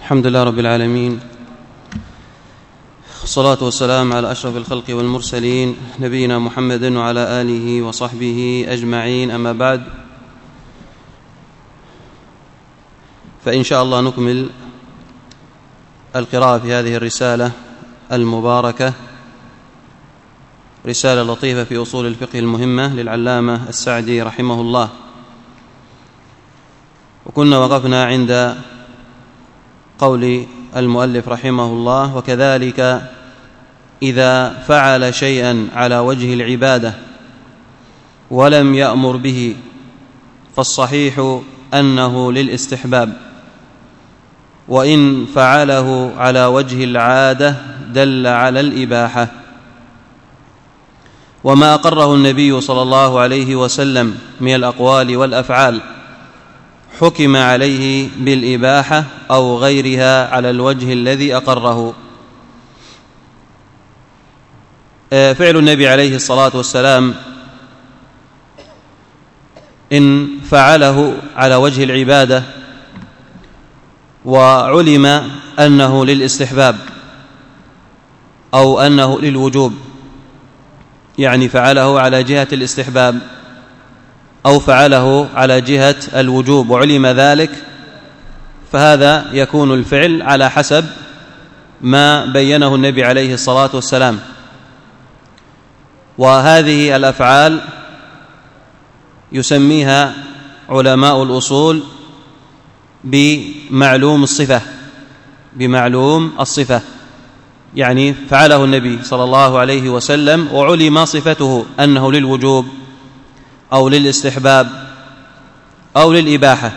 الحمد لله رب العالمين، والصلاة والسلام على أشرف الخلق والمرسلين نبينا محمد وعلى آله وصحبه أجمعين. أما بعد، فإن شاء الله نكمل القراءة في هذه الرسالة المباركة، رسالة لطيفة في أصول الفقه المهمة للعلامة السعدي رحمه الله. وكنا وقفنا عند قول المؤلف رحمه الله: وكذلك إذا فعل شيئا على وجه العبادة ولم يأمر به فالصحيح أنه للاستحباب، وإن فعله على وجه العادة دل على الإباحة. وما أقره النبي صلى الله عليه وسلم من الأقوال والأفعال حكم عليه بالإباحة أو غيرها على الوجه الذي أقره. فعل النبي عليه الصلاة والسلام إن فعله على وجه العبادة وعلم أنه للاستحباب أو أنه للوجوب، يعني فعله على جهة الاستحباب أو فعله على جهة الوجوب وعلم ذلك، فهذا يكون الفعل على حسب ما بينه النبي عليه الصلاة والسلام. وهذه الأفعال يسميها علماء الأصول بمعلوم الصفة، يعني فعله النبي صلى الله عليه وسلم وعلم صفته أنه للوجوب أو للاستحباب أو للإباحة.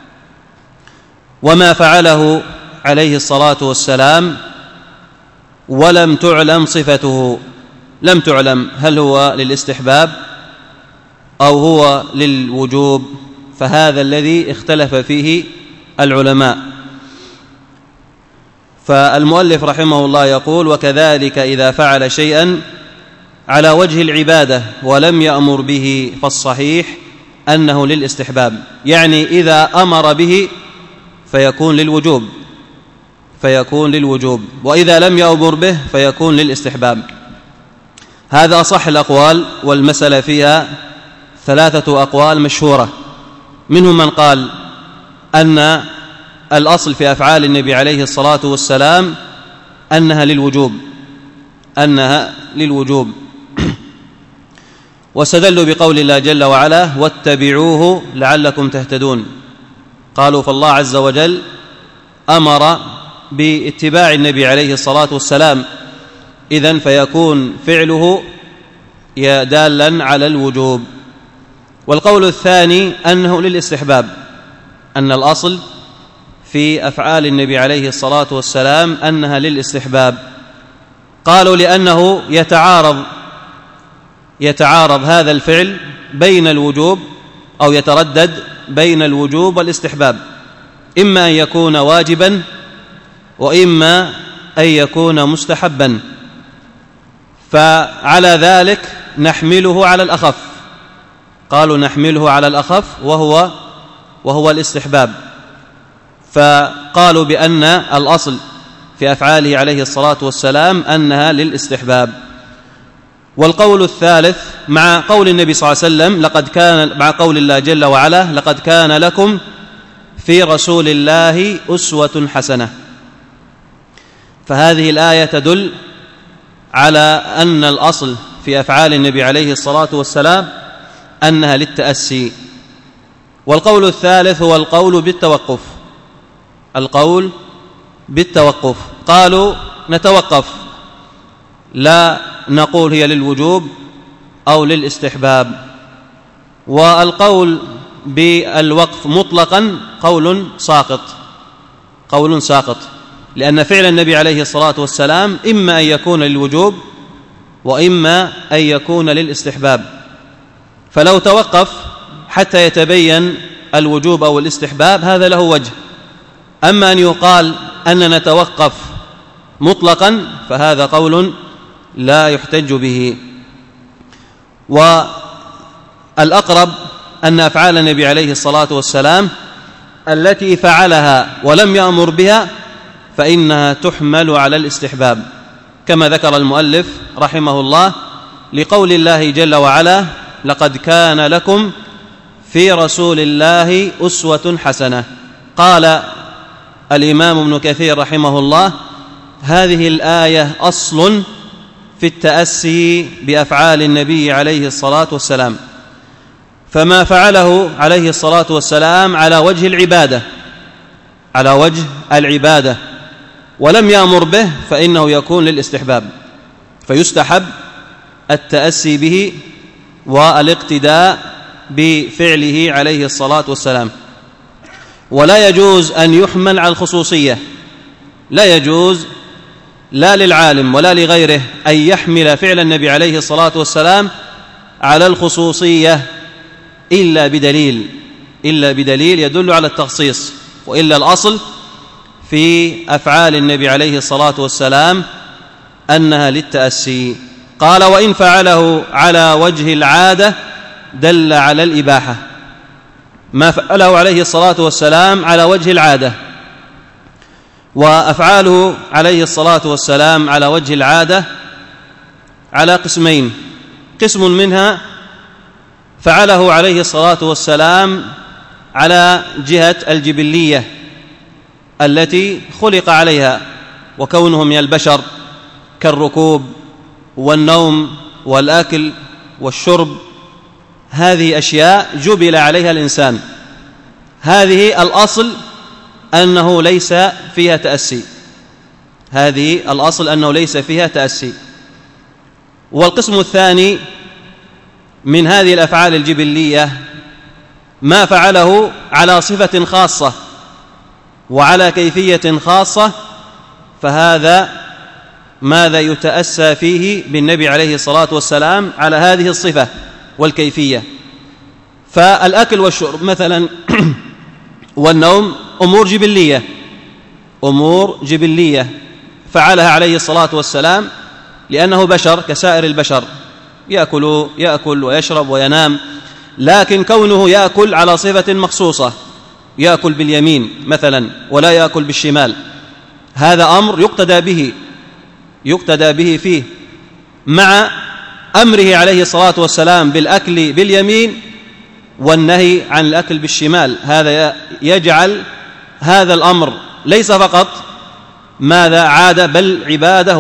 وما فعله عليه الصلاة والسلام ولم تعلم صفته، لم تعلم هل هو للاستحباب أو هو للوجوب، فهذا الذي اختلف فيه العلماء. فالمؤلف رحمه الله يقول: وكذلك إذا فعل شيئا على وجه العبادة ولم يأمر به فالصحيح أنه للاستحباب، يعني إذا أمر به فيكون للوجوب، وإذا لم يأمر به فيكون للاستحباب. هذا أصح الأقوال، والمسألة فيها 3 أقوال مشهورة. منهم من قال أن الأصل في أفعال النبي عليه الصلاة والسلام أنها للوجوب، واستدلوا بقول الله جل وعلا: واتبعوه لعلكم تهتدون. قالوا فالله عز وجل أمر باتباع النبي عليه الصلاة والسلام، إذن فيكون فعله دالا على الوجوب. والقول الثاني أنه للاستحباب، أن الأصل في أفعال النبي عليه الصلاة والسلام أنها للاستحباب. قالوا لأنه يتعارض هذا الفعل بين الوجوب، أو يتردد بين الوجوب والاستحباب، إما أن يكون واجبا وإما أن يكون مستحبا، فعلى ذلك نحمله على الأخف. قالوا نحمله على الأخف وهو الاستحباب، فقالوا بأن الأصل في أفعاله عليه الصلاة والسلام أنها للاستحباب. والقول الثالث مع قول النبي صلى الله عليه وسلم مع قول الله جل وعلا: لقد كان لكم في رسول الله أسوة حسنة. فهذه الآية تدل على أن الأصل في أفعال النبي عليه الصلاة والسلام أنها للتأسي. والقول الثالث هو القول بالتوقف. قالوا نتوقف، لا نقول هي للوجوب أو للاستحباب. والقول بالوقف مطلقا قول ساقط، لأن فعل النبي عليه الصلاة والسلام إما أن يكون للوجوب وإما أن يكون للاستحباب، فلو توقف حتى يتبين الوجوب أو الاستحباب هذا له وجه. أما أن يقال أننا نتوقف مطلقا فهذا قول لا يحتج به. والأقرب أن أفعال النبي عليه الصلاة والسلام التي فعلها ولم يأمر بها فإنها تحمل على الاستحباب، كما ذكر المؤلف رحمه الله لقول الله جل وعلا: لقد كان لكم في رسول الله أسوة حسنة. قال الإمام ابن كثير رحمه الله: هذه الآية أصل في التأسي بأفعال النبي عليه الصلاة والسلام، فما فعله عليه الصلاة والسلام على وجه العبادة ولم يأمر به فإنه يكون للاستحباب، فيستحب التأسي به والاقتداء بفعله عليه الصلاة والسلام. ولا يجوز أن يحمل على الخصوصية، لا يجوز لا للعالم ولا لغيره أن يحمل فعل النبي عليه الصلاة والسلام على الخصوصية إلا بدليل يدل على التخصيص، وإلا الأصل في أفعال النبي عليه الصلاة والسلام أنها للتأسي. قال: وإن فعله على وجه العادة دل على الإباحة. ما فعله عليه الصلاة والسلام على وجه العادة، وأفعاله عليه الصلاة والسلام على وجه العادة على قسمين: قسم منها فعله عليه الصلاة والسلام على جهة الجبلية التي خلق عليها، وكونهم من البشر كالركوب والنوم والأكل والشرب، هذه أشياء جبل عليها الإنسان، هذه الأصل أنه ليس فيها تأسي. والقسم الثاني من هذه الأفعال الجبلية ما فعله على صفة خاصة وعلى كيفية خاصة، فهذا ماذا يتأسى فيه بالنبي عليه الصلاة والسلام على هذه الصفة والكيفية. فالأكل والشرب مثلا والنوم أمور جبلية فعلها عليه الصلاة والسلام لأنه بشر كسائر البشر، يأكل ويشرب وينام، لكن كونه يأكل على صفة مخصوصة، يأكل باليمين مثلا ولا يأكل بالشمال، هذا أمر يقتدى به فيه، مع أمره عليه الصلاة والسلام بالأكل باليمين والنهي عن الأكل بالشمال. هذا يجعل هذا الأمر ليس فقط عادة، بل عبادة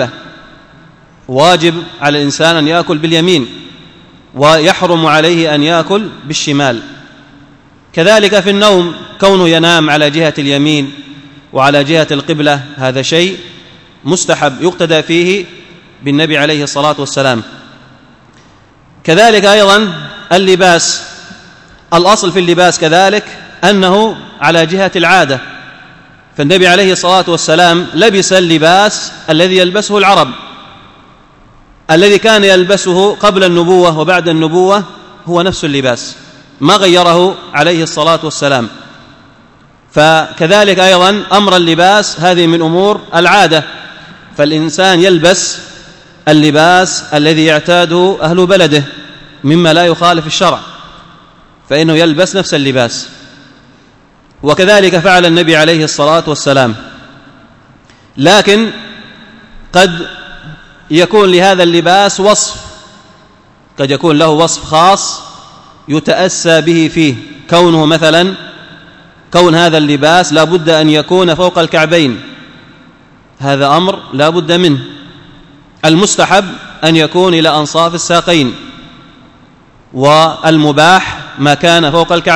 واجب على الإنسان أن يأكل باليمين، ويحرم عليه أن يأكل بالشمال. كذلك في النوم، كونه ينام على جهة اليمين وعلى جهة القبلة، هذا شيء مستحب يقتدى فيه بالنبي عليه الصلاة والسلام. كذلك أيضا اللباس، الأصل في اللباس كذلك أنه على جهة العادة، فالنبي عليه الصلاة والسلام لبس اللباس الذي يلبسه العرب، الذي كان يلبسه قبل النبوة وبعد النبوة هو نفس اللباس، ما غيره عليه الصلاة والسلام. فكذلك أيضا أمر اللباس هذه من أمور العادة، فالإنسان يلبس اللباس الذي يعتاده أهل بلده مما لا يخالف الشرع، فإنه يلبس نفس اللباس. وكذلك فعل النبي عليه الصلاة والسلام، لكن قد يكون لهذا اللباس وصف، قد يكون له وصف خاص يتأسى به فيه، كونه مثلا كون هذا اللباس لا بد أن يكون فوق الكعبين، هذا أمر لا بد منه. المستحب أن يكون إلى أنصاف الساقين، والمباح ما كان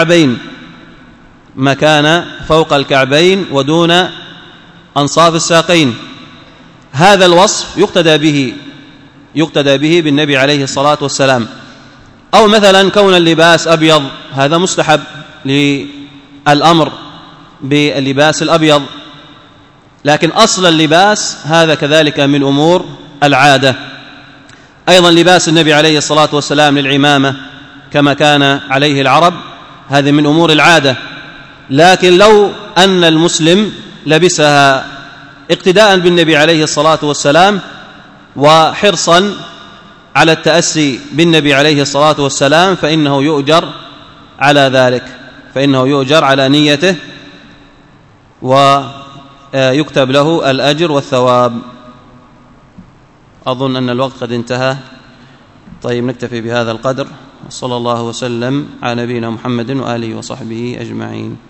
فوق الكعبين ودون أنصاف الساقين. هذا الوصف يقتدى به بالنبي عليه الصلاة والسلام. أو مثلا كون اللباس أبيض، هذا مستحب للأمر باللباس الأبيض، لكن أصل اللباس هذا كذلك من أمور العادة. أيضا لباس النبي عليه الصلاة والسلام للعمامة كما كان عليه العرب، هذه من أمور العادة، لكن لو أن المسلم لبسها اقتداء بالنبي عليه الصلاة والسلام وحرصا على التأسي بالنبي عليه الصلاة والسلام فإنه يؤجر على ذلك، فإنه يؤجر على نيته يكتب له الأجر والثواب. أظن أن الوقت قد انتهى. طيب نكتفي بهذا القدر، وصلى الله وسلم على نبينا محمد وآله وصحبه أجمعين.